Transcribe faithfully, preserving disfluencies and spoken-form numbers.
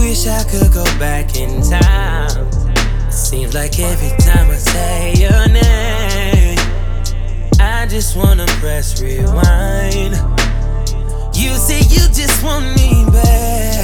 wish I could go back in time. It seems like every time I say your name, I just wanna press rewind. You say you just want me back.